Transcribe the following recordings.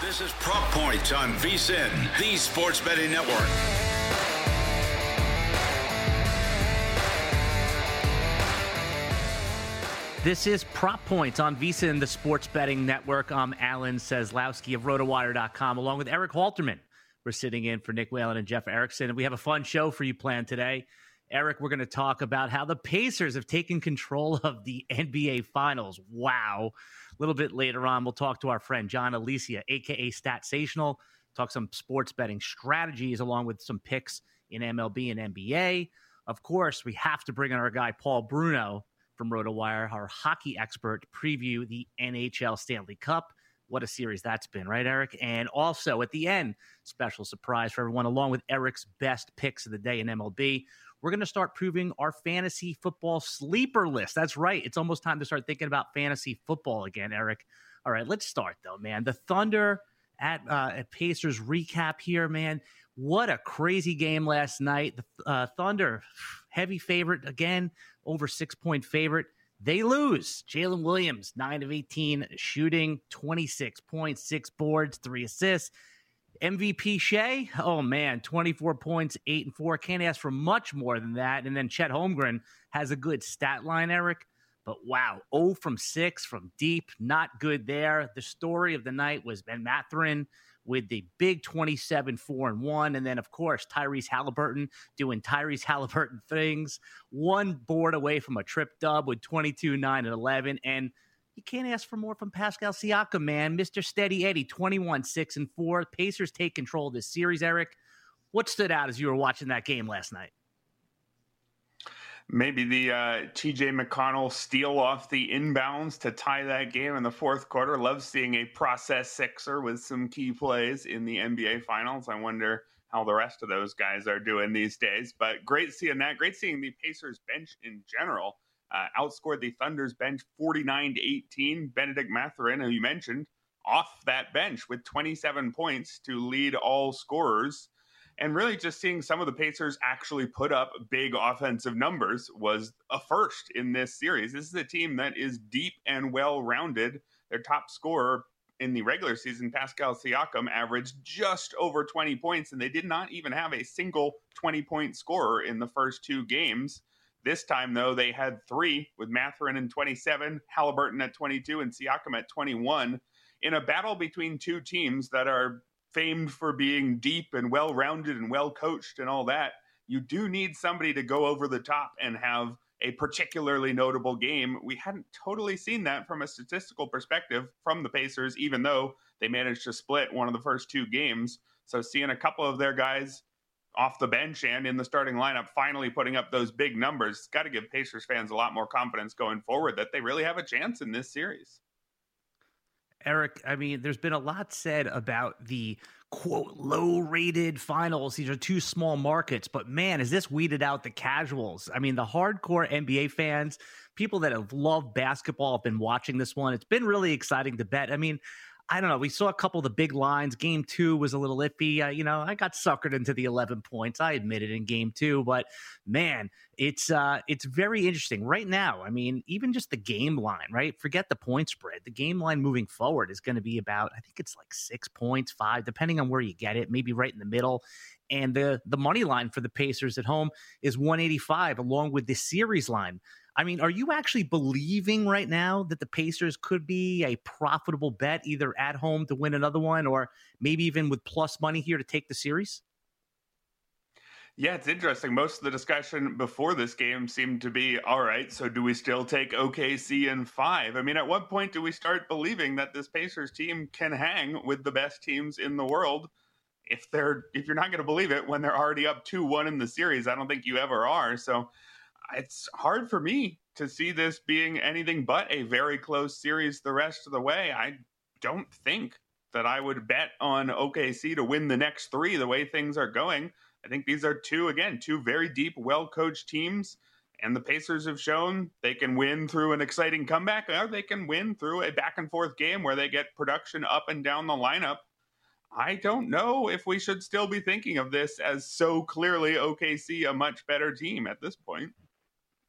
This is Prop Points on VSiN, the sports betting network. This is Prop Points on VSiN, the sports betting network. I'm Alan Seslowsky of RotoWire.com, along with Eric Halterman. We're sitting in for Nick Whalen and Jeff Erickson, and we have a fun show for you planned today. Eric, we're going to talk about how the Pacers have taken control of the NBA Finals. Wow. A little bit later on, we'll talk to our friend John Alicia, a.k.a. Statsational, talk some sports betting strategies along with some picks in MLB and NBA. Of course, we have to bring in our guy Paul Bruno from RotoWire, our hockey expert, to preview the NHL Stanley Cup. What a series that's been, right, Eric? And also, at the end, special surprise for everyone, along with Eric's best picks of the day in MLB, we're going to start proving our fantasy football sleeper list. That's right. It's almost time to start thinking about fantasy football again, Eric. All right, let's start, though, man. The Thunder at Pacers recap here, man. What a crazy game last night. The Thunder, heavy favorite again, over 6-point favorite. They lose. Jalen Williams, 9 of 18 shooting, 26 points, 6 boards, 3 assists. MVP Shea, oh man, 24 points, 8 and 4. Can't ask for much more than that. And then Chet Holmgren has a good stat line, Eric. But wow, 0 from 6 from deep, not good there. The story of the night was Ben Mathurin with the big 27, 4 and 1. And then, of course, Tyrese Halliburton doing Tyrese Halliburton things. 1 board away from a trip dub with 22, 9 and 11. And you can't ask for more from Pascal Siakam, man. Mr. Steady Eddie, 21, 6 and 4. Pacers take control of this series, Eric. What stood out as you were watching that game last night? Maybe the T.J. McConnell steal off the inbounds to tie that game in the fourth quarter. Love seeing a process Sixer with some key plays in the NBA Finals. I wonder how the rest of those guys are doing these days. But great seeing that. Great seeing the Pacers bench in general. Outscored the Thunder's bench 49-18. Benedict Mathurin, who you mentioned, off that bench with 27 points to lead all scorers. And really just seeing some of the Pacers actually put up big offensive numbers was a first in this series. This is a team that is deep and well-rounded. Their top scorer in the regular season, Pascal Siakam, averaged just over 20 points, and they did not even have a single 20-point scorer in the first 2 games. This time, though, they had 3 with Mathurin at 27, Halliburton at 22, and Siakam at 21 in a battle between 2 teams that are famed for being deep and well-rounded and well-coached and all that. You do need somebody to go over the top and have a particularly notable game. We hadn't totally seen that from a statistical perspective from the Pacers, even though they managed to split one of the first 2 games. So seeing a couple of their guys off the bench and in the starting lineup finally putting up those big numbers, it's got to give Pacers fans a lot more confidence going forward that they really have a chance in this series. Eric, I mean, there's been a lot said about the, quote, low-rated finals. These are 2 small markets. But, man, has this weeded out the casuals? I mean, the hardcore NBA fans, people that have loved basketball have been watching this one. It's been really exciting to bet. I mean, I don't know. We saw a couple of the big lines. Game 2 was a little iffy. I got suckered into the 11 points. I admit it in Game 2. But, man, it's very interesting. Right now, I mean, even just the game line, right? Forget the point spread. The game line moving forward is going to be about, I think it's like 6 points, 5, depending on where you get it, maybe right in the middle. And the money line for the Pacers at home is 185, along with the series line. I mean, are you actually believing right now that the Pacers could be a profitable bet either at home to win another one or maybe even with plus money here to take the series? Yeah, it's interesting. Most of the discussion before this game seemed to be, all right, so do we still take OKC in 5? I mean, at what point do we start believing that this Pacers team can hang with the best teams in the world? If you're not going to believe it when they're already up 2-1 in the series, I don't think you ever are. So it's hard for me to see this being anything but a very close series the rest of the way. I don't think that I would bet on OKC to win the next 3 the way things are going. I think these are 2 very deep, well-coached teams. And the Pacers have shown they can win through an exciting comeback, or they can win through a back-and-forth game where they get production up and down the lineup. I don't know if we should still be thinking of this as so clearly OKC a much better team at this point.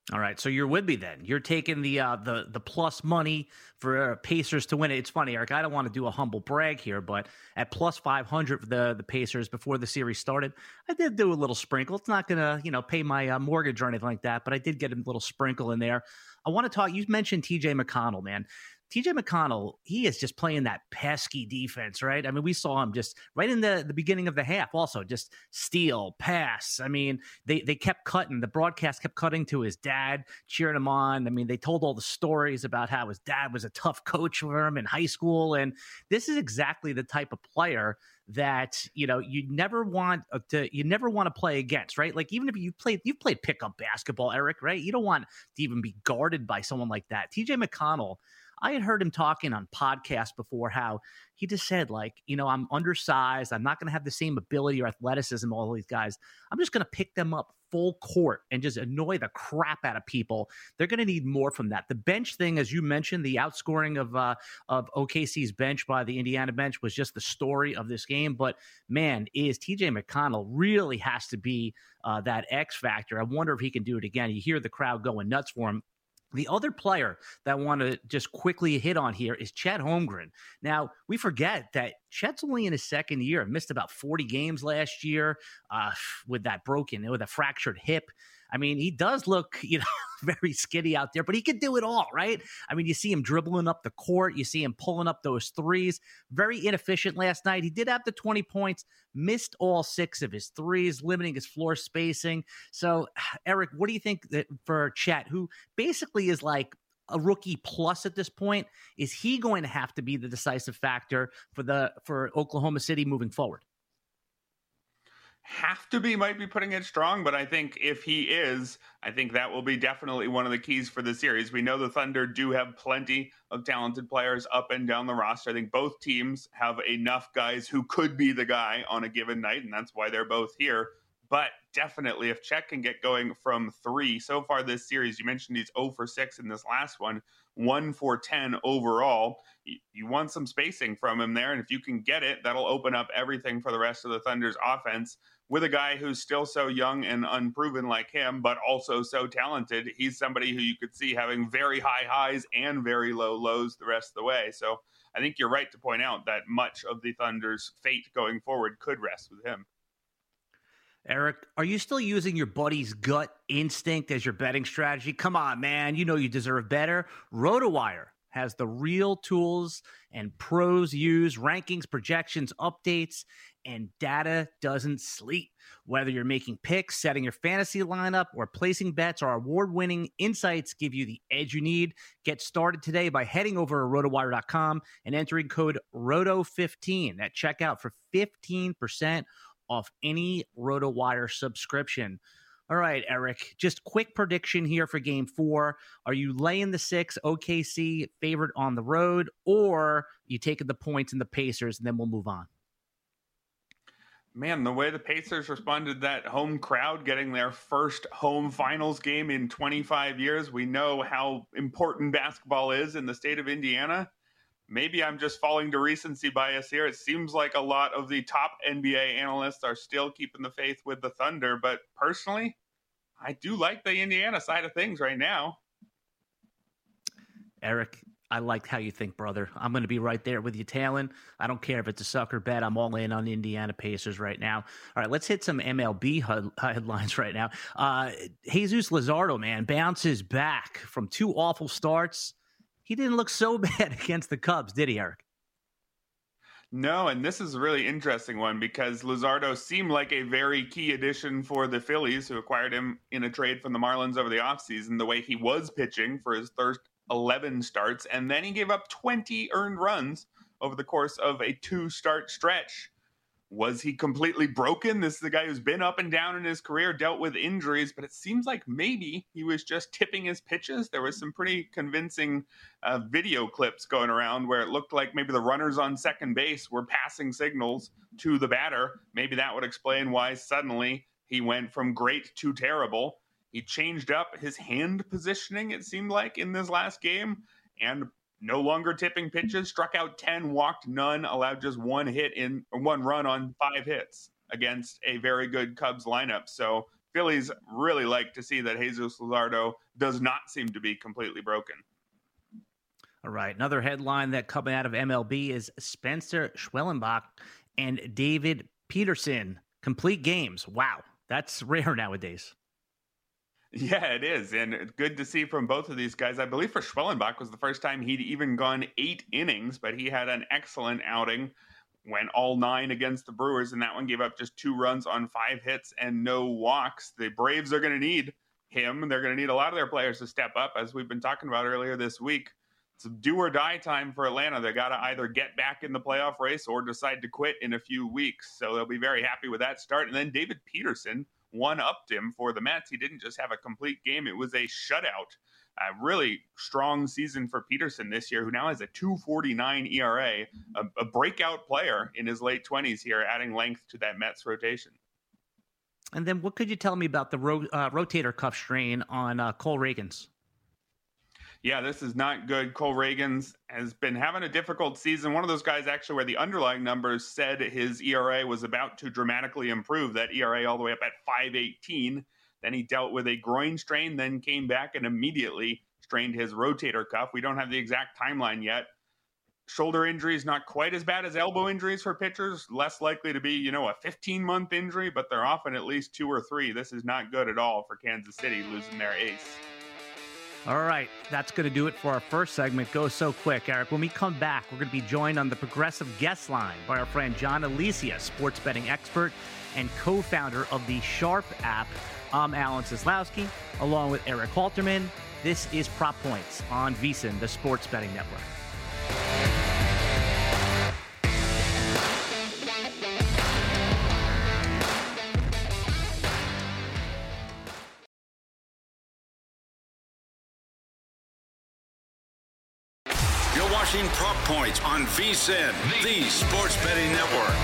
All right, so you're with me then. You're taking the plus money for Pacers to win it. It's funny, Eric. I don't want to do a humble brag here, but at plus 500 for the Pacers before the series started, I did do a little sprinkle. It's not going to pay my mortgage or anything like that, but I did get a little sprinkle in there. I want to talk. You mentioned T.J. McConnell, man. T.J. McConnell, he is just playing that pesky defense, right? I mean, we saw him just right in the beginning of the half also, just steal, pass. I mean, they kept cutting. The broadcast kept cutting to his dad, cheering him on. I mean, they told all the stories about how his dad was a tough coach for him in high school. And this is exactly the type of player that you never want to play against, right? Like even if you've played pickup basketball, Eric, right? You don't want to even be guarded by someone like that. TJ McConnell, I had heard him talking on podcasts before how he just said, like, I'm undersized. I'm not going to have the same ability or athleticism, all these guys. I'm just going to pick them up full court and just annoy the crap out of people. They're going to need more from that. The bench thing, as you mentioned, the outscoring of OKC's bench by the Indiana bench was just the story of this game. But, man, TJ McConnell really has to be that X factor. I wonder if he can do it again. You hear the crowd going nuts for him. The other player that I want to just quickly hit on here is Chet Holmgren. Now, we forget that Chet's only in his second year, missed about 40 games last year with a fractured hip. I mean, he does look, very skinny out there, but he could do it all, right? I mean, you see him dribbling up the court. You see him pulling up those threes. Very inefficient last night. He did have the 20 points, missed all 6 of his threes, limiting his floor spacing. So, Eric, what do you think that for Chet, who basically is like a rookie plus at this point, is he going to have to be the decisive factor for Oklahoma City moving forward? Have to be might be putting it strong, but I think if he is, I think that will be definitely one of the keys for the series. We know the Thunder do have plenty of talented players up and down the roster. I think both teams have enough guys who could be the guy on a given night, and that's why they're both here. But definitely, if Chet can get going from 3 so far this series, you mentioned he's 0 for 6 in this last one, 1 for 10 overall. You want some spacing from him there, and if you can get it, that'll open up everything for the rest of the Thunder's offense. With a guy who's still so young and unproven like him, but also so talented, he's somebody who you could see having very high highs and very low lows the rest of the way. So I think you're right to point out that much of the Thunder's fate going forward could rest with him. Eric, are you still using your buddy's gut instinct as your betting strategy? Come on, man. You know you deserve better. RotoWire has the real tools and pros use, rankings, projections, updates, and data doesn't sleep. Whether you're making picks, setting your fantasy lineup, or placing bets, our award-winning insights give you the edge you need. Get started today by heading over to rotowire.com and entering code ROTO15 at checkout for 15% off any RotoWire subscription. All right, Eric, just quick prediction here for Game 4. Are you laying the 6, OKC favored on the road, or you taking the points in the Pacers, and then we'll move on? Man, the way the Pacers responded to that home crowd getting their first home finals game in 25 years, we know how important basketball is in the state of Indiana. Maybe I'm just falling to recency bias here. It seems like a lot of the top NBA analysts are still keeping the faith with the Thunder, but personally, I do like the Indiana side of things right now. Eric, I like how you think, brother. I'm going to be right there with you, Talon. I don't care if it's a sucker bet. I'm all in on the Indiana Pacers right now. All right, let's hit some MLB headlines right now. Jesus Luzardo, man, bounces back from 2 awful starts. He didn't look so bad against the Cubs, did he, Eric? No, and this is a really interesting one because Luzardo seemed like a very key addition for the Phillies, who acquired him in a trade from the Marlins over the offseason, the way he was pitching for his first 11 starts, and then he gave up 20 earned runs over the course of a 2-start stretch. Was he completely broken? This is the guy who's been up and down in his career, dealt with injuries, but it seems like maybe he was just tipping his pitches. There was some pretty convincing video clips going around where it looked like maybe the runners on second base were passing signals to the batter. Maybe that would explain why suddenly he went from great to terrible. He changed up his hand positioning, it seemed like, in this last game, and no longer tipping pitches, struck out 10, walked none, allowed just 1 run on 5 hits against a very good Cubs lineup. So Phillies really like to see that Jesus Luzardo does not seem to be completely broken. All right. Another headline that coming out of MLB is Spencer Schwellenbach and David Peterson complete games. Wow. That's rare nowadays. Yeah, it is. And good to see from both of these guys. I believe for Schwellenbach was the first time he'd even gone 8 innings, but he had an excellent outing, went all 9 against the Brewers, and that one gave up just 2 runs on 5 hits and no walks. The Braves are going to need him. They're going to need a lot of their players to step up, as we've been talking about earlier this week. It's do or die time for Atlanta. They got to either get back in the playoff race or decide to quit in a few weeks. So they'll be very happy with that start. And then David Peterson one-upped him for the Mets. He didn't just have a complete game. It was a shutout. A really strong season for Peterson this year, who now has a 2.49 ERA, a breakout player in his late 20s here, adding length to that Mets rotation. And then what could you tell me about the rotator cuff strain on Cole Ragans? Yeah, this is not good. Cole Ragans has been having a difficult season. One of those guys actually where the underlying numbers said his ERA was about to dramatically improve. That ERA all the way up at 5.18. Then he dealt with a groin strain, then came back and immediately strained his rotator cuff. We don't have the exact timeline yet. Shoulder injuries, not quite as bad as elbow injuries for pitchers. Less likely to be, a 15-month injury, but they're often at least 2 or 3. This is not good at all for Kansas City, losing their ace. All right, that's going to do it for our first segment. Goes so quick, Eric. When we come back, we're going to be joined on the Progressive Guest Line by our friend John Alicia, sports betting expert and co-founder of the Sharp app. I'm Alan Seslowsky, along with Eric Halterman. This is Prop Points on VSiN, the Sports Betting Network. You're watching Prop Points on VSiN, the Sports Betting Network.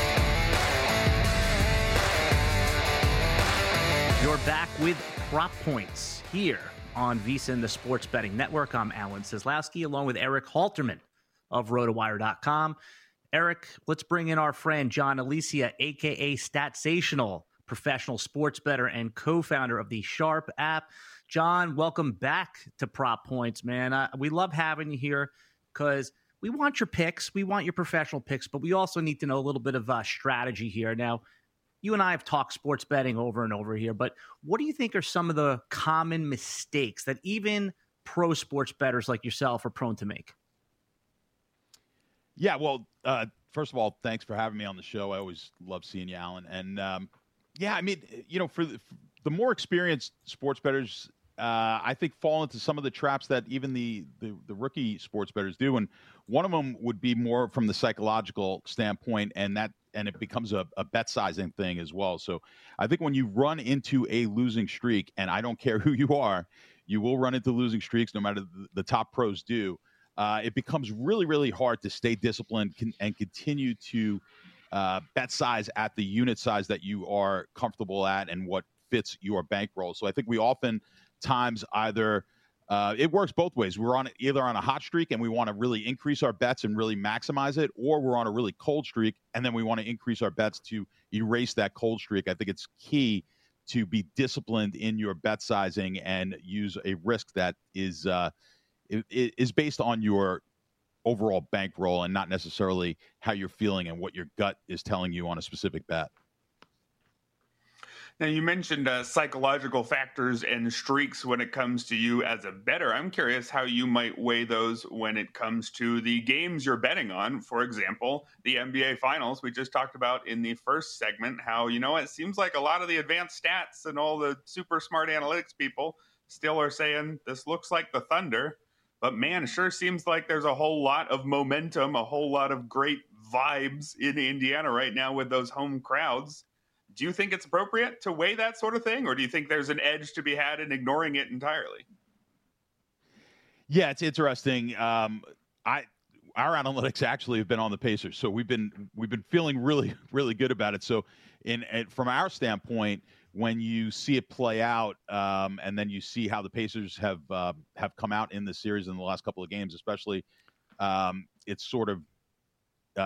You're back with Prop Points here on VSiN, the Sports Betting Network. I'm Alan Seslowsky, along with Eric Halterman of RotoWire.com. Eric, let's bring in our friend John Alicia, a.k.a. Statsational, professional sports bettor and co-founder of the Sharp app. John, welcome back to Prop Points, man. We love having you here because we want your picks. We want your professional picks, but we also need to know a little bit of strategy here. Now, you and I have talked sports betting over and over here, but what do you think are some of the common mistakes that even pro sports bettors like yourself are prone to make? Yeah, well, first of all, thanks for having me on the show. I always love seeing you, Alan. And, for the more experienced sports bettors, I think fall into some of the traps that even the rookie sports bettors do. And one of them would be more from the psychological standpoint, and it becomes a bet sizing thing as well. So I think when you run into a losing streak, and I don't care who you are, you will run into losing streaks no matter the top pros do. It becomes really, really hard to stay disciplined and continue to bet size at the unit size that you are comfortable at and what fits your bankroll. So I think we oftentimes either it works both ways. We're either on a hot streak and we want to really increase our bets and really maximize it, or we're on a really cold streak and then we want to increase our bets to erase that cold streak. I think it's key to be disciplined in your bet sizing and use a risk that is based on your overall bankroll and not necessarily how you're feeling and what your gut is telling you on a specific bet. Now, you mentioned psychological factors and streaks when it comes to you as a bettor. I'm curious how you might weigh those when it comes to the games you're betting on. For example, the NBA Finals. We just talked about in the first segment how, it seems like a lot of the advanced stats and all the super smart analytics people still are saying this looks like the Thunder. But, man, it sure seems like there's a whole lot of momentum, a whole lot of great vibes in Indiana right now with those home crowds. Do you think it's appropriate to weigh that sort of thing, or do you think there's an edge to be had in ignoring it entirely? Yeah, it's interesting. Our analytics actually have been on the Pacers, so we've been feeling really, really good about it. So, from our standpoint, when you see it play out, and then you see how the Pacers have come out in the series in the last couple of games, especially, it's sort of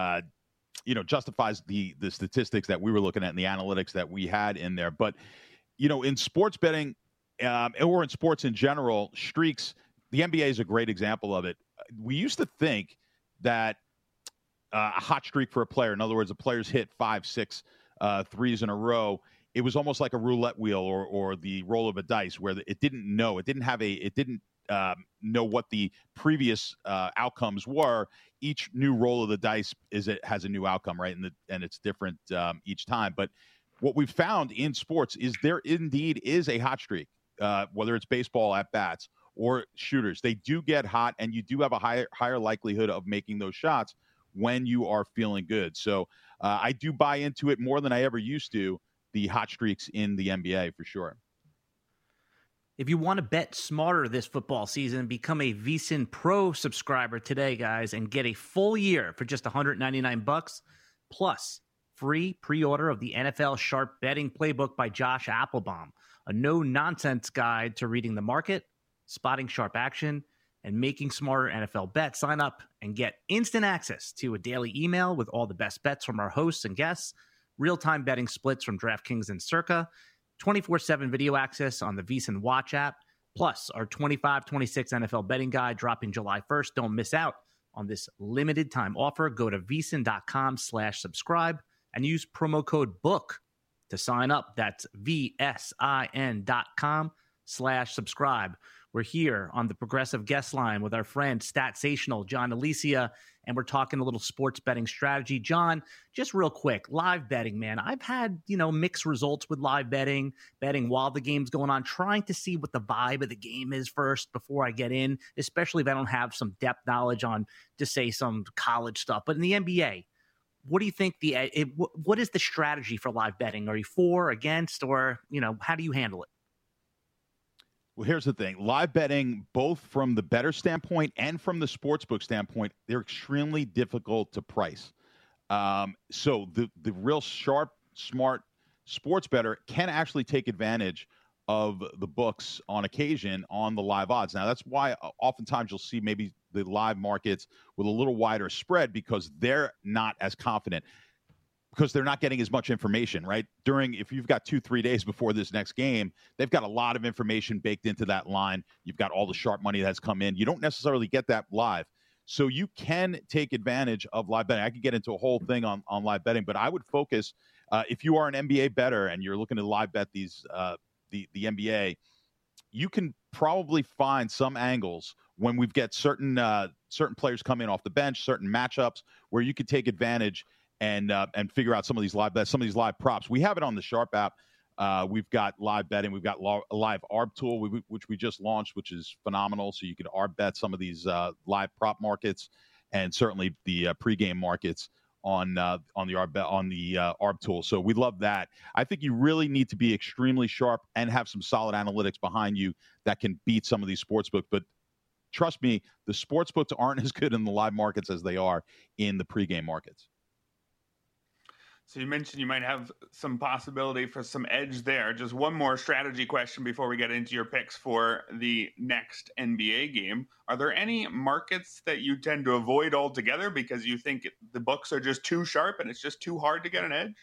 justifies the statistics that we were looking at and the analytics that we had in there. But in sports betting or in sports in general, streaks, the NBA is a great example of it. We used to think that a hot streak for a player, in other words, the players hit 5, 6 threes in a row, it was almost like a roulette wheel or the roll of a dice, where it didn't know. It didn't know what the previous outcomes were. Each new roll of the dice has a new outcome, right? And it's different each time. But what we've found in sports is there indeed is a hot streak, whether it's baseball at bats or shooters. They do get hot, and you do have a higher likelihood of making those shots when you are feeling good. So I do buy into it more than I ever used to, the hot streaks in the NBA for sure. If you want to bet smarter this football season, become a VSiN Pro subscriber today, guys, and get a full year for just $199 plus free pre-order of the NFL Sharp Betting Playbook by Josh Applebaum, a no-nonsense guide to reading the market, spotting sharp action, and making smarter NFL bets. Sign up and get instant access to a daily email with all the best bets from our hosts and guests, real-time betting splits from DraftKings and Circa, 24/7 video access on the VSiN Watch app, plus our 25-26 NFL betting guide dropping July 1st. Don't miss out on this limited time offer. Go to vsin.com/subscribe and use promo code BOOK to sign up. That's VSIN.com/subscribe. We're here on the Progressive Guest Line with our friend Statsational John Alicia, and we're talking a little sports betting strategy. John, just real quick, live betting, man. I've had, mixed results with live betting while the game's going on, trying to see what the vibe of the game is first before I get in, especially if I don't have some depth knowledge on, just say, some college stuff. But in the NBA, what do you think what is the strategy for live betting? Are you for, against, or, how do you handle it? Well, here's the thing. Live betting, both from the bettor standpoint and from the sportsbook standpoint, they're extremely difficult to price. So the real sharp, smart sports bettor can actually take advantage of the books on occasion on the live odds. Now, that's why oftentimes you'll see maybe the live markets with a little wider spread, because they're not as confident, because they're not getting as much information, right? If you've got 2-3 days before this next game, they've got a lot of information baked into that line. You've got all the sharp money that's come in. You don't necessarily get that live. So you can take advantage of live betting. I could get into a whole thing on live betting, but I would focus, if you are an NBA bettor and you're looking to live bet these the NBA, you can probably find some angles when we've got certain players coming off the bench, certain matchups where you could take advantage and figure out some of these live bets, some of these live props. We have it on the Sharp app. We've got live betting. We've got a live ARB tool, which we just launched, which is phenomenal. So you can ARB bet some of these live prop markets, and certainly the pregame markets on the ARB tool. So we love that. I think you really need to be extremely sharp and have some solid analytics behind you that can beat some of these sportsbooks. But trust me, the sportsbooks aren't as good in the live markets as they are in the pregame markets. So you mentioned you might have some possibility for some edge there. Just one more strategy question before we get into your picks for the next NBA game. Are there any markets that you tend to avoid altogether because you think the books are just too sharp and it's just too hard to get an edge?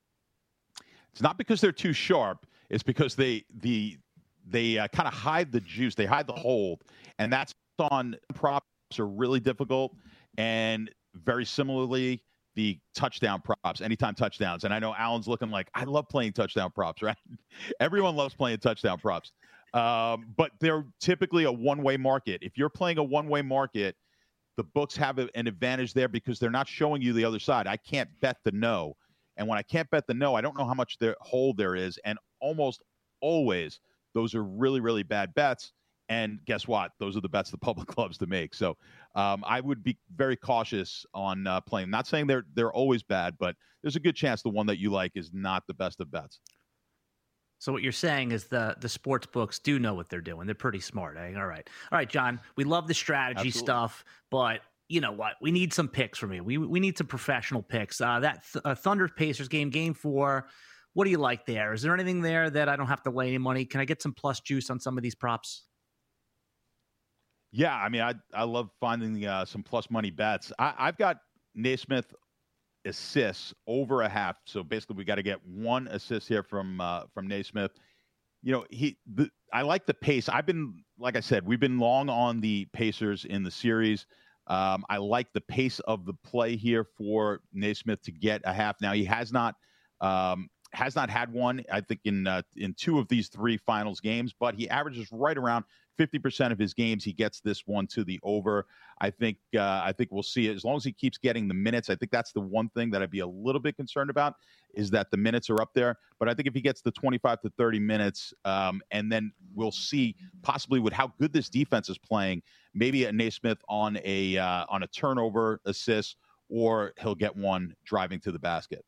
It's not because they're too sharp. It's because they kind of hide the juice. They hide the hold. And that's on props are really difficult. And very similarly, the touchdown props, anytime touchdowns. And I know Alan's looking like, I love playing touchdown props, right? Everyone loves playing touchdown props. But they're typically a one-way market. If you're playing a one-way market, the books have an advantage there because they're not showing you the other side. I can't bet the no. And when I can't bet the no, I don't know how much hold there is. And almost always, those are really, really bad bets. And guess what? Those are the bets the public loves to make. So I would be very cautious on playing. I'm not saying they're always bad, but there's a good chance the one that you like is not the best of bets. So what you're saying is the sports books do know what they're doing. They're pretty smart, eh? All right, John. We love the strategy stuff, but you know what? We need some picks from you. We need some professional picks. That Thunder Pacers game 4. What do you like there? Is there anything there that I don't have to lay any money? Can I get some plus juice on some of these props? Yeah, I mean, I love finding some plus money bets. I've got Naismith assists over a half. So basically, we got to get one assist here from Naismith. I like the pace. Like I said, we've been long on the Pacers in the series. I like the pace of the play here for Naismith to get a half. Now he has not had one, I think, in two of these three finals games, but he averages right around 50% of his games. He gets this one to the over. I think we'll see it as long as he keeps getting the minutes. I think that's the one thing that I'd be a little bit concerned about, is that the minutes are up there. But I think if he gets the 25 to 30 minutes, and then we'll see possibly with how good this defense is playing, maybe a Naismith on a turnover assist, or he'll get one driving to the basket.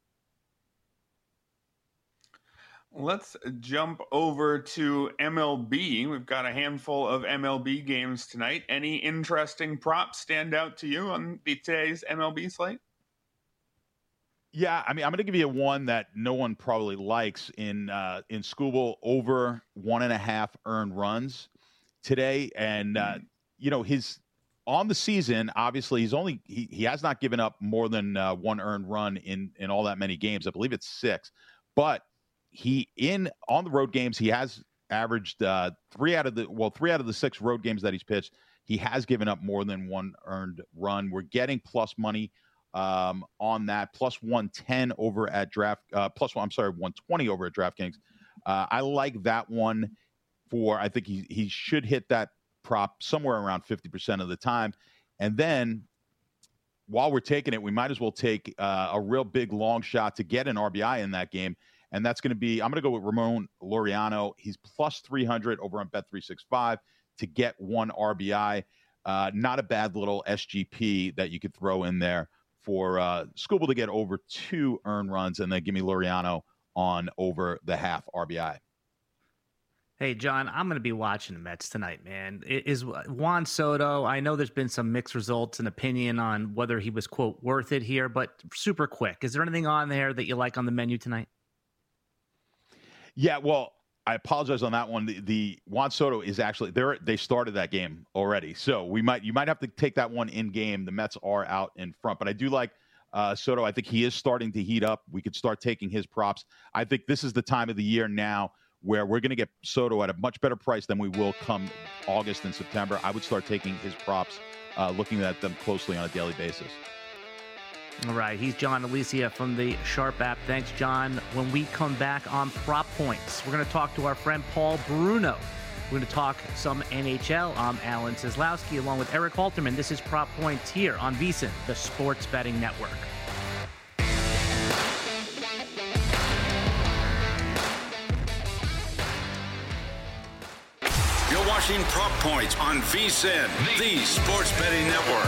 Let's jump over to MLB. We've got a handful of MLB games tonight. Any interesting props stand out to you on today's MLB slate? Yeah, I mean, I'm going to give you one that no one probably likes in Skubal, over 1.5 earned runs today. And, his on the season, obviously, he has not given up more than one earned run in all that many games. I believe it's 6. But on the road games, he has averaged 3 out of the 6 road games that he's pitched, he has given up more than one earned run. We're getting plus money on that, plus 110 over at 120 over at DraftKings. I like that one I think he should hit that prop somewhere around 50% of the time. And then while we're taking it, we might as well take a real big long shot to get an RBI in that game. And that's going to be, I'm going to go with Ramon Laureano. He's plus 300 over on Bet365 to get one RBI. Not a bad little SGP that you could throw in there for Skubal to get over 2 earned runs, and then give me Laureano on over the half RBI. Hey, John, I'm going to be watching the Mets tonight, man. Is Juan Soto, I know there's been some mixed results and opinion on whether he was, quote, worth it here, but super quick. Is there anything on there that you like on the menu tonight? Yeah, well, I apologize on that one. The Juan Soto is actually they started that game already, so you might have to take that one in game. The Mets are out in front, but I do like Soto. I think he is starting to heat up. We could start taking his props. I think this is the time of the year now where we're going to get Soto at a much better price than we will come August and September. I would start taking his props, looking at them closely on a daily basis. All right, he's John Alicia from the Sharp app. Thanks, John. When we come back on Prop Points, we're going to talk to our friend Paul Bruno. We're going to talk some NHL. I'm Alan Seslowsky along with Eric Halterman. This is Prop Points here on VSiN, the Sports Betting Network. You're watching Prop Points on VSiN, the Sports Betting Network.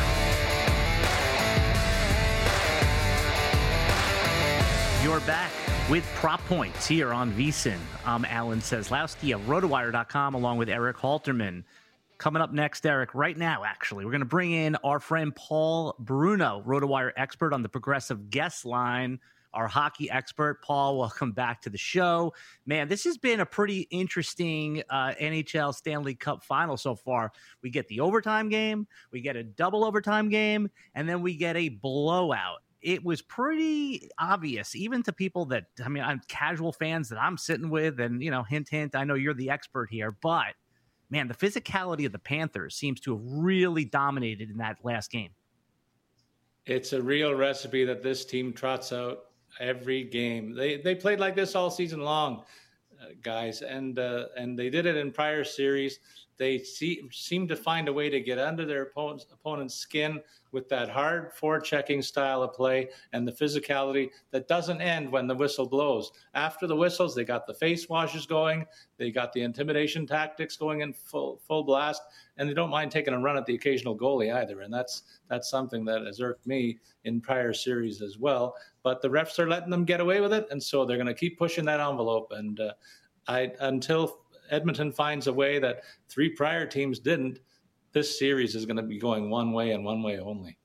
You're back with Prop Points here on VSiN. I'm Alan Seslowsky of RotoWire.com along with Eric Halterman. Coming up next, Eric, right now, actually, we're going to bring in our friend Paul Bruno, RotoWire expert on the Progressive Guest Line, our hockey expert. Paul, welcome back to the show. Man, this has been a pretty interesting NHL Stanley Cup final so far. We get the overtime game, we get a double overtime game, and then we get a blowout. It was pretty obvious, even to people that, I'm casual fans that I'm sitting with, and, hint, hint, I know you're the expert here, but, man, the physicality of the Panthers seems to have really dominated in that last game. It's a real recipe that this team trots out every game. They played like this all season long, guys, and they did it in prior series. They seem to find a way to get under their opponent's skin with that hard forechecking style of play and the physicality that doesn't end when the whistle blows. After the whistles, they got the face washes going, they got the intimidation tactics going in full blast, and they don't mind taking a run at the occasional goalie either. And that's something that has irked me in prior series as well. But the refs are letting them get away with it, and so they're going to keep pushing that envelope. And until Edmonton finds a way that 3 prior teams didn't, this series is going to be going one way and one way only.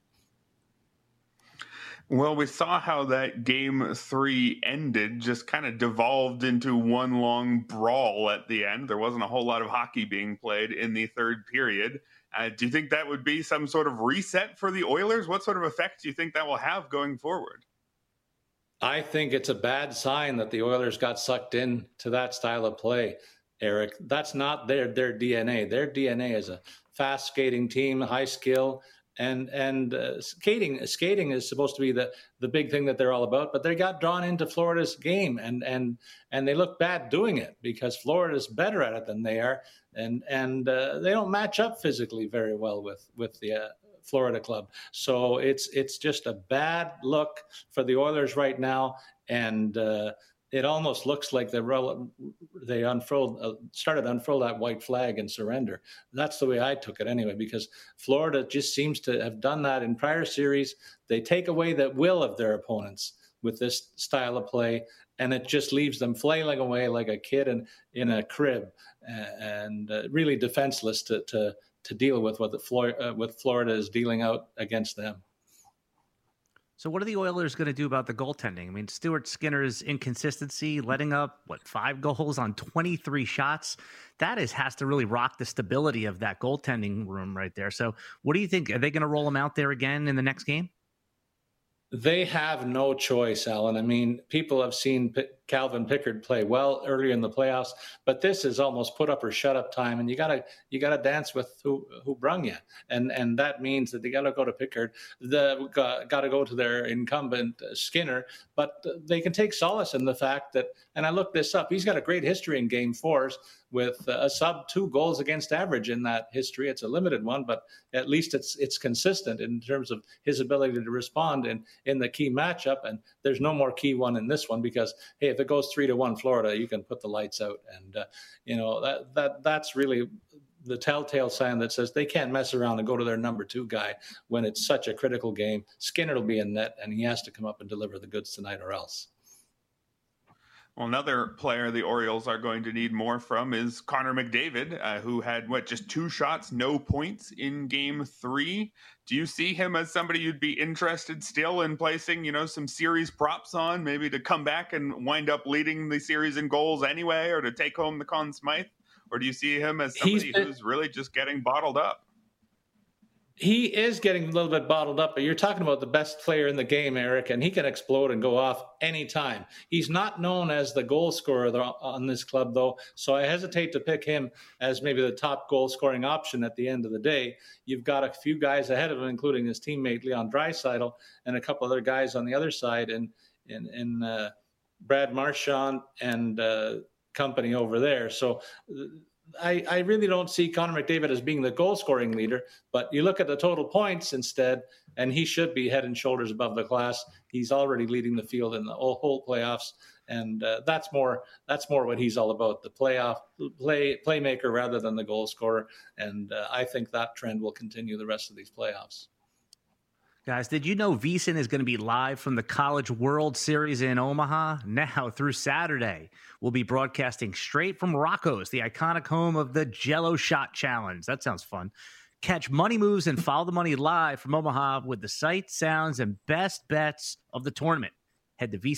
Well, we saw how that game 3 ended, just kind of devolved into one long brawl at the end. There wasn't a whole lot of hockey being played in the third period. Do you think that would be some sort of reset for the Oilers? What sort of effect do you think that will have going forward? I think it's a bad sign that the Oilers got sucked in to that style of play. Eric. That's not their DNA. Their DNA is a fast skating team, high skill, and skating is supposed to be the big thing that they're all about. But they got drawn into Florida's game, and they look bad doing it because Florida's better at it than they are, and they don't match up physically very well with the Florida club. So it's just a bad look for the Oilers right now, and it almost looks like they started to unfurl that white flag and surrender. That's the way I took it anyway, because Florida just seems to have done that in prior series. They take away the will of their opponents with this style of play, and it just leaves them flailing away like a kid in a crib, and really defenseless to deal with what Florida is dealing out against them. So what are the Oilers going to do about the goaltending? I mean, Stuart Skinner's inconsistency, letting up, 5 goals on 23 shots, that has to really rock the stability of that goaltending room right there. So what do you think? Are they going to roll him out there again in the next game? They have no choice, Alan. I mean, people have seen Calvin Pickard play well earlier in the playoffs, but this is almost put up or shut up time, and you gotta dance with who brung you, and that means that they gotta go to Pickard. Gotta go to their incumbent Skinner, but they can take solace in the fact that, and I looked this up, he's got a great history in Game 4s with a sub 2 goals against average in that history. It's a limited one, but at least it's consistent in terms of his ability to respond in the key matchup. And there's no more key one in this one because, hey, if it goes 3-1 Florida, you can put the lights out. And that's really the telltale sign that says they can't mess around and go to their number 2 guy when it's such a critical game. Skinner will be in net, and he has to come up and deliver the goods tonight or else. Well, another player the Orioles are going to need more from is Connor McDavid, who had, just 2 shots, no points in Game 3. Do you see him as somebody you'd be interested still in placing, some series props on, maybe to come back and wind up leading the series in goals anyway, or to take home the Conn Smythe? Or do you see him as somebody who's really just getting bottled up? He is getting a little bit bottled up, but you're talking about the best player in the game, Eric, and he can explode and go off anytime. He's not known as the goal scorer on this club, though, so I hesitate to pick him as maybe the top goal-scoring option at the end of the day. You've got a few guys ahead of him, including his teammate Leon Draisaitl, and a couple other guys on the other side in Brad Marchand and company over there. So I really don't see Connor McDavid as being the goal-scoring leader, but you look at the total points instead, and he should be head and shoulders above the class. He's already leading the field in the whole playoffs, and that's more what he's all about, the playmaker rather than the goal scorer, and I think that trend will continue the rest of these playoffs. Guys, did you know VSiN is going to be live from the College World Series in Omaha? Now through Saturday, we'll be broadcasting straight from Rocco's, the iconic home of the Jell-O Shot Challenge. That sounds fun. Catch money moves and follow the money live from Omaha with the sights, sounds, and best bets of the tournament. Head to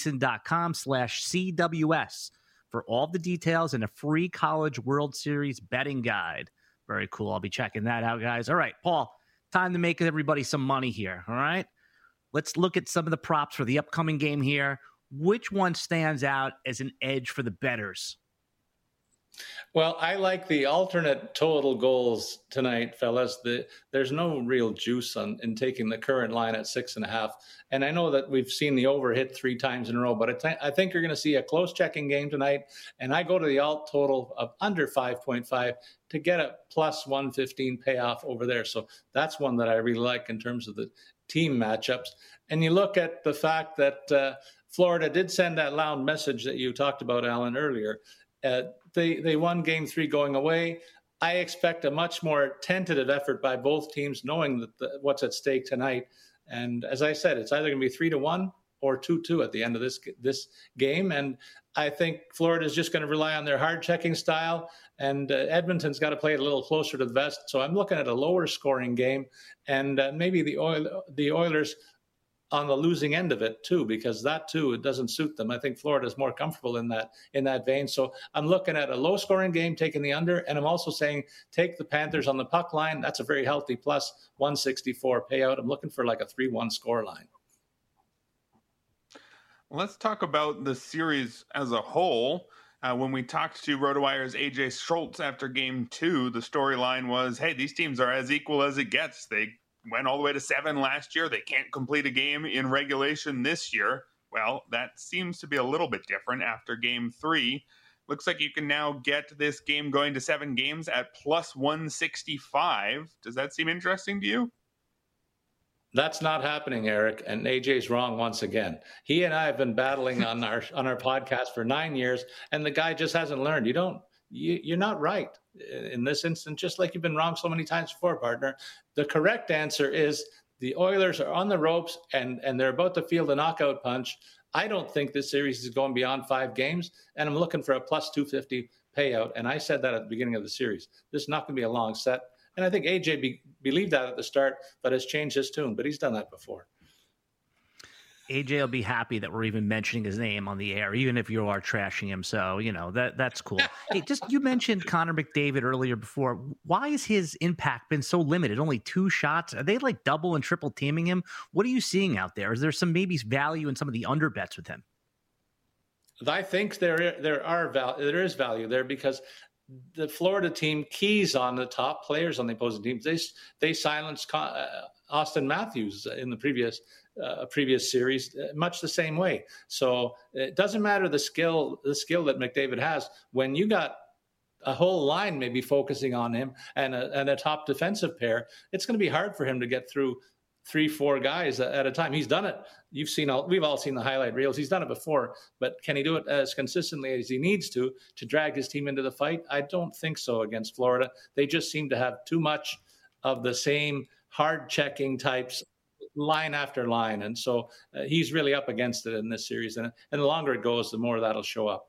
vsin.com/CWS for all the details and a free College World Series betting guide. Very cool. I'll be checking that out, guys. All right, Paul. Time to make everybody some money here, all right? Let's look at some of the props for the upcoming game here. Which one stands out as an edge for the bettors? Well, I like the alternate total goals tonight, fellas. There's no real juice in taking the current line at 6.5. And I know that we've seen the over hit 3 times in a row, but I think you're going to see a close checking game tonight. And I go to the alt total of under 5.5 to get a plus 115 payoff over there. So that's one that I really like in terms of the team matchups. And you look at the fact that Florida did send that loud message that you talked about, Alan, earlier. They won Game 3 going away. I expect a much more tentative effort by both teams, knowing that what's at stake tonight. And as I said, it's either going to be 3-1 or 2-2 at the end of this game. And I think Florida is just going to rely on their hard checking style, and Edmonton's got to play it a little closer to the vest. So I'm looking at a lower scoring game, and maybe the Oilers on the losing end of it too, because that too, it doesn't suit them. I think Florida is more comfortable in that vein. So I'm looking at a low scoring game, taking the under, and I'm also saying take the Panthers on the puck line. That's a very healthy plus 164 payout. I'm looking for like a 3-1 score line. Let's talk about the series as a whole. When we talked to RotoWire's AJ Schultz after game 2, the storyline was, hey, these teams are as equal as it gets. They went all the way to 7 last year. They can't complete a game in regulation this year. Well, that seems to be a little bit different after game 3. Looks like you can now get this game going to 7 games at plus 165. Does that seem interesting to you? That's not happening, Eric, and AJ's wrong once again. He and I have been battling on our podcast for 9 years, and the guy just hasn't learned. You're not right in this instance, just like you've been wrong so many times before, partner. The correct answer is the Oilers are on the ropes and they're about to field a knockout punch. I don't think this series is going beyond 5 games, and I'm looking for a plus 250 payout. And I said that at the beginning of the series. This is not going to be a long set. And I think AJ believed that at the start, but has changed his tune. But he's done that before. AJ will be happy that we're even mentioning his name on the air, even if you are trashing him. So, that's cool. Hey, you mentioned Connor McDavid earlier before. Why has his impact been so limited? Only 2 shots? Are they like double and triple teaming him? What are you seeing out there? Is there some maybe value in some of the under bets with him? I think there is value there because the Florida team keys on the top players on the opposing teams. They silenced Austin Matthews in the previous series much the same way. So it doesn't matter the skill that McDavid has when you got a whole line maybe focusing on him and a top defensive pair. It's going to be hard for him to get through 3-4 guys at a time. He's done it. We've all seen the highlight reels. He's done it before, but can he do it as consistently as he needs to drag his team into the fight? I don't think so against Florida. They just seem to have too much of the same hard checking types line after line. And so he's really up against it in this series. And the longer it goes, the more that'll show up.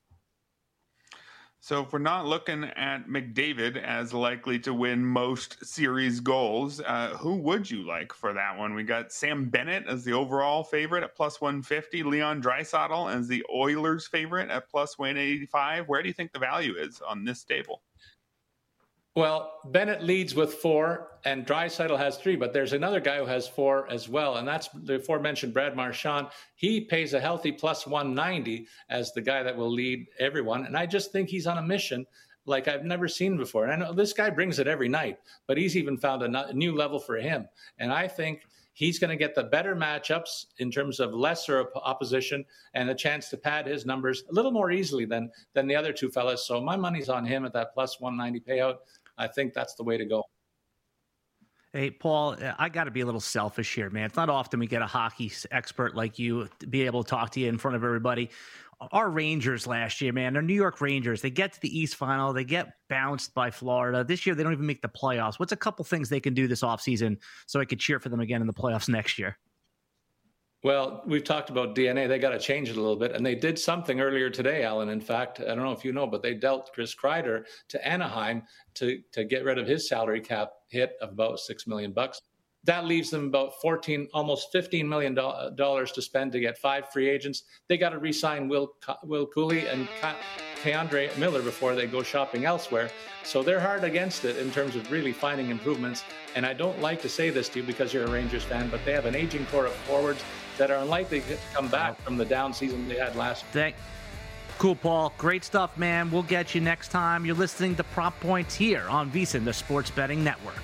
So if we're not looking at McDavid as likely to win most series goals, who would you like for that one? We got Sam Bennett as the overall favorite at plus 150, Leon Draisaitl as the Oilers favorite at plus 185. Where do you think the value is on this table? Well, Bennett leads with 4 and Draisaitl has 3, but there's another guy who has 4 as well, and that's the aforementioned Brad Marchand. He pays a healthy plus 190 as the guy that will lead everyone, and I just think he's on a mission like I've never seen before. And I know this guy brings it every night, but he's even found a new level for him, and I think he's going to get the better matchups in terms of lesser opposition and a chance to pad his numbers a little more easily than the other 2 fellas. So my money's on him at that plus 190 payout. I think that's the way to go. Hey, Paul, I got to be a little selfish here, man. It's not often we get a hockey expert like you to be able to talk to you in front of everybody. Our Rangers last year, man, our New York Rangers, they get to the East Final. They get bounced by Florida. This year, they don't even make the playoffs. What's a couple things they can do this offseason so I could cheer for them again in the playoffs next year? Well, we've talked about DNA. They got to change it a little bit. And they did something earlier today, Alan. In fact, I don't know if you know, but they dealt Chris Kreider to Anaheim to get rid of his salary cap hit of about $6 million. That leaves them about almost $15 million to spend to get 5 free agents. They got to re-sign Will Cooley and Keandre Miller before they go shopping elsewhere. So they're hard against it in terms of really finding improvements. And I don't like to say this to you because you're a Rangers fan, but they have an aging core of forwards that are unlikely to come back from the down season they had last year. Cool, Paul. Great stuff, man. We'll get you next time. You're listening to Prop Points here on VSiN, the Sports Betting Network.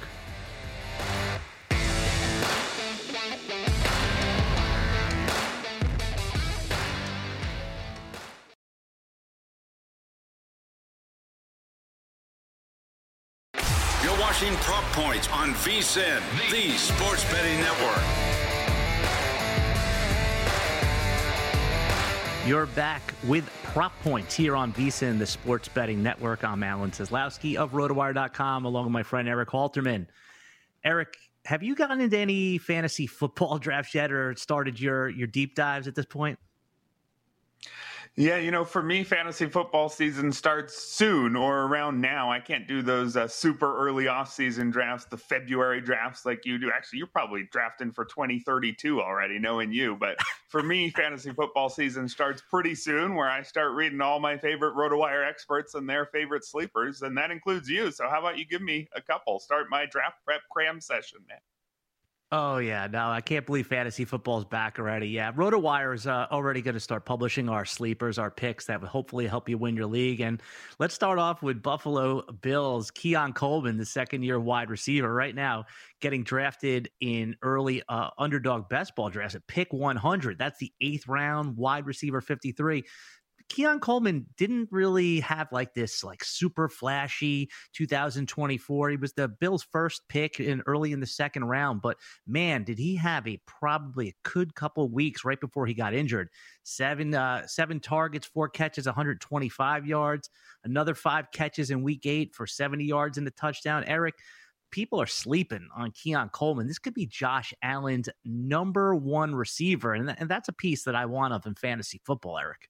You're watching Prop Points on VSiN, the Sports Betting Network. You're back with Prop Points here on VSiN, the Sports Betting Network. I'm Alan Seslowsky of RotoWire.com, along with my friend Eric Halterman. Eric, have you gotten into any fantasy football drafts yet or started your deep dives at this point? Yeah, for me, fantasy football season starts soon or around now. I can't do those super early off-season drafts, the February drafts like you do. Actually, you're probably drafting for 2032 already, knowing you. But for me, fantasy football season starts pretty soon, where I start reading all my favorite RotoWire experts and their favorite sleepers, and that includes you. So how about you give me a couple? Start my draft prep cram session, man. Oh, yeah. No, I can't believe fantasy football is back already. Yeah. RotoWire is already going to start publishing our sleepers, our picks that will hopefully help you win your league. And let's start off with Buffalo Bills. Keon Coleman, the second-year wide receiver, right now getting drafted in early underdog best ball drafts at pick 100. That's the 8th round, wide receiver 53. Keon Coleman didn't really have like this like super flashy 2024. He was the Bills' first pick early in the second round, but man, did he have probably a good couple weeks right before he got injured. Seven targets, 4 catches, 125 yards, another 5 catches in week 8 for 70 yards and a touchdown. Eric, people are sleeping on Keon Coleman. This could be Josh Allen's number 1 receiver, and that's a piece that I want of in fantasy football, Eric.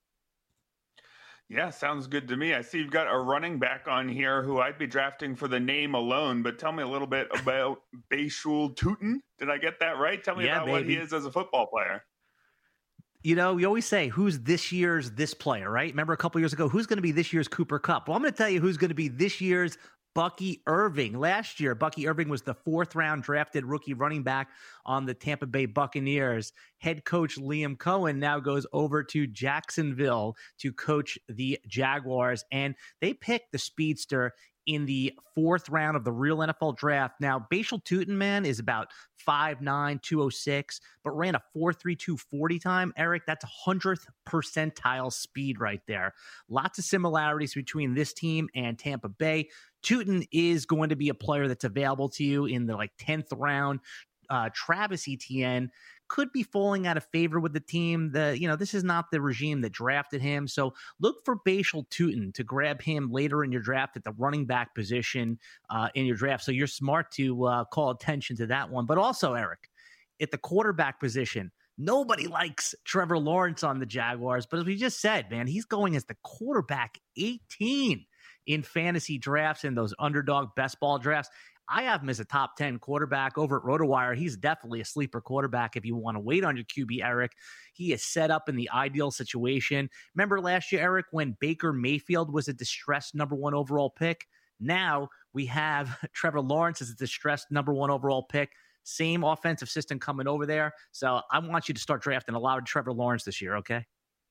Yeah, sounds good to me. I see you've got a running back on here who I'd be drafting for the name alone, but tell me a little bit about Bayshul Tootin. Did I get that right? Tell me about what he is as a football player. You know, we always say, who's this year's this player, right? Remember a couple years ago, who's going to be this year's Cooper Kupp? Well, I'm going to tell you who's going to be this year's Bucky Irving. Last year, Bucky Irving was the 4th round drafted rookie running back on the Tampa Bay Buccaneers. Head coach Liam Cohen now goes over to Jacksonville to coach the Jaguars, and they picked the speedster in the 4th round of the real NFL draft. Now, Bayshul Tootin, man, is about 5'9", 206, but ran a 4.32 40 time. Eric, that's 100th percentile speed right there. Lots of similarities between this team and Tampa Bay. Tootin is going to be a player that's available to you in the 10th round. Travis Etienne could be falling out of favor with the team. This is not the regime that drafted him. So look for Bayshul Tootin to grab him later in your draft at the running back position in your draft. So you're smart to call attention to that one. But also, Eric, at the quarterback position, nobody likes Trevor Lawrence on the Jaguars. But as we just said, man, he's going as the quarterback 18 in fantasy drafts and those underdog best ball drafts. I have him as a top 10 quarterback over at RotoWire. He's definitely a sleeper quarterback if you want to wait on your QB, Eric. He is set up in the ideal situation. Remember last year, Eric, when Baker Mayfield was a distressed number 1 overall pick? Now we have Trevor Lawrence as a distressed number 1 overall pick. Same offensive system coming over there. So I want you to start drafting a lot of Trevor Lawrence this year, okay?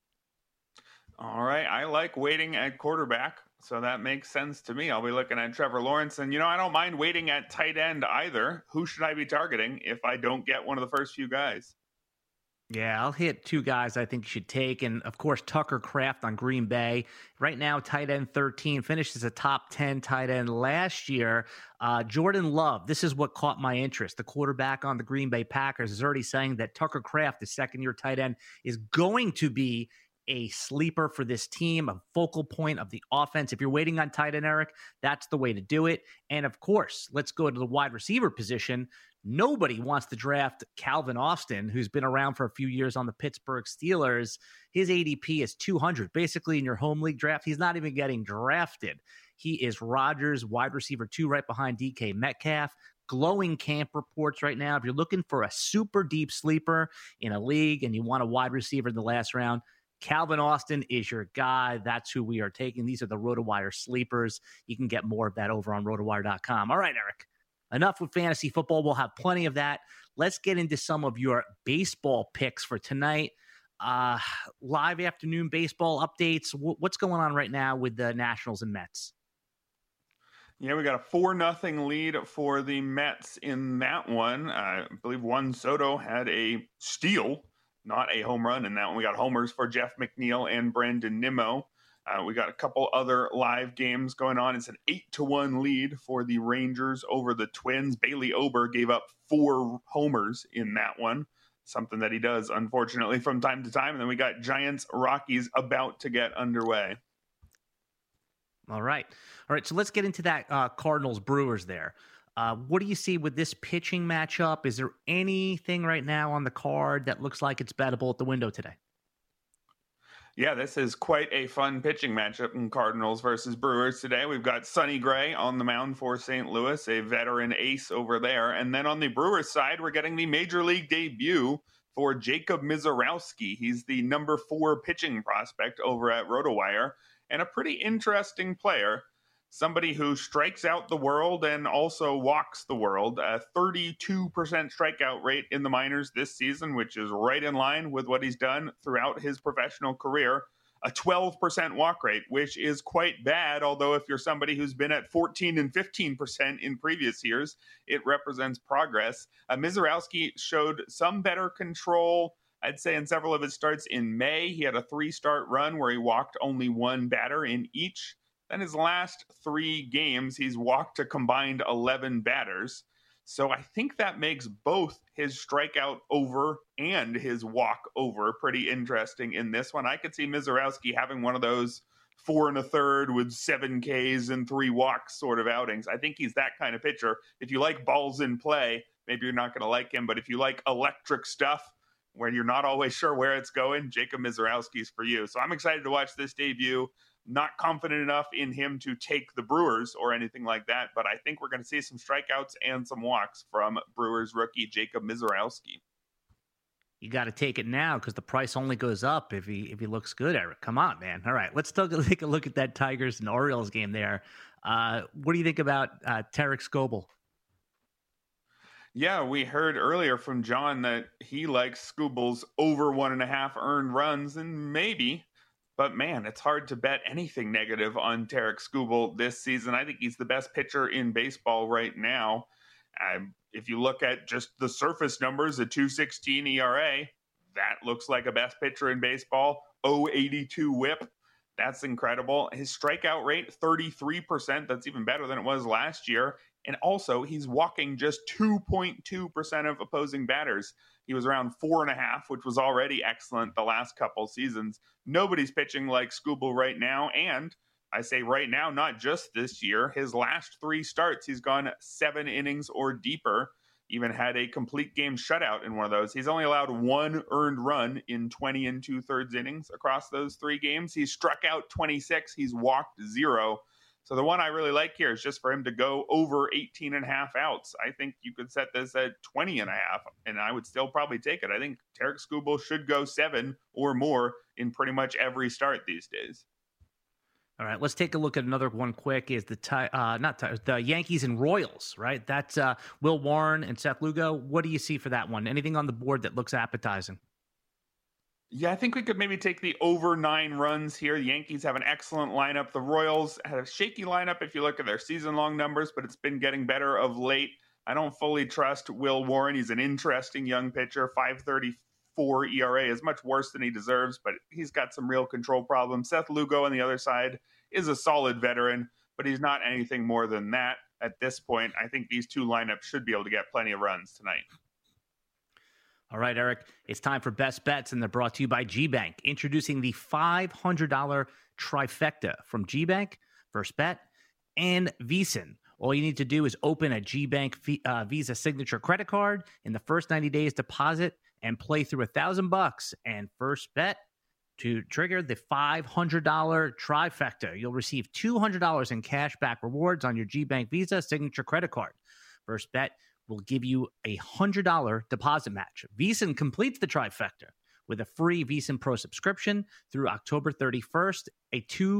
All right. I like waiting at quarterback, so that makes sense to me. I'll be looking at Trevor Lawrence. And, I don't mind waiting at tight end either. Who should I be targeting if I don't get one of the first few guys? Yeah, I'll hit 2 guys I think you should take. And, of course, Tucker Kraft on Green Bay. Right now, tight end 13, finished as a top 10 tight end last year. Jordan Love, this is what caught my interest. The quarterback on the Green Bay Packers is already saying that Tucker Kraft, the second-year tight end, is going to be a sleeper for this team, a focal point of the offense. If you're waiting on tight end, Eric, that's the way to do it. And of course, let's go to the wide receiver position. Nobody wants to draft Calvin Austin, who's been around for a few years on the Pittsburgh Steelers. His ADP is 200. Basically, in your home league draft, he's not even getting drafted. He is Rodgers, wide receiver 2, right behind DK Metcalf. Glowing camp reports right now. If you're looking for a super deep sleeper in a league and you want a wide receiver in the last round, Calvin Austin is your guy. That's who we are taking. These are the RotoWire sleepers. You can get more of that over on rotowire.com. All right, Eric, enough with fantasy football. We'll have plenty of that. Let's get into some of your baseball picks for tonight. Live afternoon baseball updates. What's going on right now with the Nationals and Mets? Yeah, we got a 4-0 lead for the Mets in that one. I believe Juan Soto had a steal, not a home run in that one. We got homers for Jeff McNeil and Brandon Nimmo. We got a couple other live games going on. It's an 8-1 lead for the Rangers over the Twins. Bailey Ober gave up 4 homers in that one, something that he does, unfortunately, from time to time. And then we got Giants Rockies about to get underway. All right. So let's get into that Cardinals Brewers there. What do you see with this pitching matchup? Is there anything right now on the card that looks like it's bettable at the window today? Yeah, this is quite a fun pitching matchup in Cardinals versus Brewers today. We've got Sonny Gray on the mound for St. Louis, a veteran ace over there. And then on the Brewers side, we're getting the major league debut for Jacob Mizorowski. He's the number 4 pitching prospect over at RotoWire and a pretty interesting player. somebody who strikes out the world and also walks the world. A 32% strikeout rate in the minors this season, which is right in line with what he's done throughout his professional career. A 12% walk rate, which is quite bad, although if you're somebody who's been at 14 and 15% in previous years, it represents progress. Misiorowski showed some better control, I'd say, in several of his starts in May. He had a 3-start run where he walked only one batter in each. Then his last 3 games, he's walked a combined 11 batters. So I think that makes both his strikeout over and his walk over pretty interesting in this one. I could see Misiorowski having one of those 4 1/3 with 7 Ks and 3 walks sort of outings. I think he's that kind of pitcher. If you like balls in play, maybe you're not going to like him. But if you like electric stuff where you're not always sure where it's going, Jacob Misiorowski's for you. So I'm excited to watch this debut. Not confident enough in him to take the Brewers or anything like that, but I think we're going to see some strikeouts and some walks from Brewers rookie Jacob Misiorowski. You got to take it now because the price only goes up if he looks good, Eric. Come on, man. All right, let's take a look at that Tigers and Orioles game there. What do you think about Tarik Skubal? Yeah, we heard earlier from John that he likes Skubal's over 1.5 earned runs, and maybe. But man, it's hard to bet anything negative on Tarik Skubal this season. I think he's the best pitcher in baseball right now. If you look at just the surface numbers, a 2.16 ERA, that looks like a best pitcher in baseball. 0.82 WHIP, that's incredible. His strikeout rate, 33%. That's even better than it was last year. And also, he's walking just 2.2% of opposing batters. He was around 4.5, which was already excellent the last couple seasons. Nobody's pitching like Skubal right now. And I say right now, not just this year. His last 3 starts, he's gone 7 innings or deeper. Even had a complete game shutout in one of those. He's only allowed 1 earned run in 20 2/3 innings across those 3 games. He's struck out 26. He's walked 0. So the one I really like here is just for him to go over 18.5 outs. I think you could set this at 20.5, and I would still probably take it. I think Tarik Skubal should go 7 or more in pretty much every start these days. All right, let's take a look at another one quick. Is the Yankees and Royals, right? That's Will Warren and Seth Lugo. What do you see for that one? Anything on the board that looks appetizing? Yeah, I think we could maybe take the over 9 runs here. The Yankees have an excellent lineup. The Royals had a shaky lineup if you look at their season-long numbers, but it's been getting better of late. I don't fully trust Will Warren. He's an interesting young pitcher. 5.34 ERA is much worse than he deserves, but he's got some real control problems. Seth Lugo on the other side is a solid veteran, but he's not anything more than that at this point. I think these 2 lineups should be able to get plenty of runs tonight. All right, Eric, it's time for Best Bets, and they're brought to you by GBank. Introducing the $500 trifecta from GBank, First Bet, and VSiN. All you need to do is open a GBank Visa Signature credit card. In the first 90 days, deposit and play through $1,000. And First Bet to trigger the $500 trifecta. You'll receive $200 in cash back rewards on your GBank Visa Signature credit card. First Bet will give you a $100 deposit match. VSiN completes the trifecta with a free VSiN Pro subscription through October 31st, a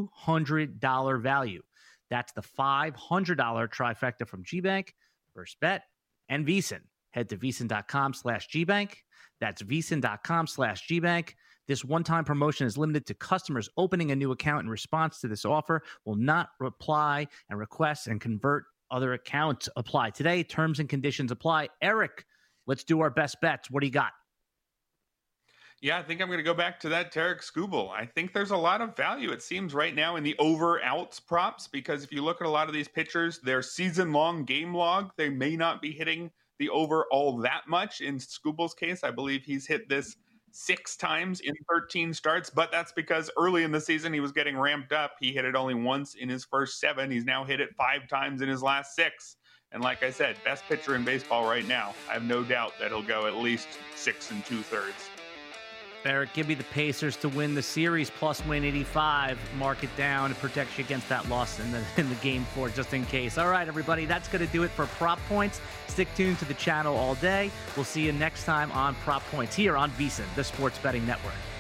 $200 value. That's the $500 trifecta from GBank, First Bet, and VSiN. Head to VSiN.com/GBank. That's VSiN.com/GBank. This one-time promotion is limited to customers opening a new account in response to this offer. Will not reply and request and convert other accounts apply today. Terms and conditions apply. Eric, let's do our best bets. What do you got? Yeah, I think I'm going to go back to that Tarik Skubal. I think there's a lot of value, it seems, right now in the over-outs props, because if you look at a lot of these pitchers, their season-long game log, they may not be hitting the over all that much. In Skubal's case, I believe he's hit this 6 times in 13 starts, but that's because early in the season he was getting ramped up. He hit it only once in his first 7. He's now hit it 5 times in his last 6. And like I said, best pitcher in baseball right now. I have no doubt that he'll go at least 6 2/3. Eric, give me the Pacers to win the series plus -185. Mark it down. It protects you against that loss in the game 4, just in case. All right, everybody, that's going to do it for Prop Points. Stick tuned to the channel all day. We'll see you next time on Prop Points here on VSiN, the Sports Betting Network.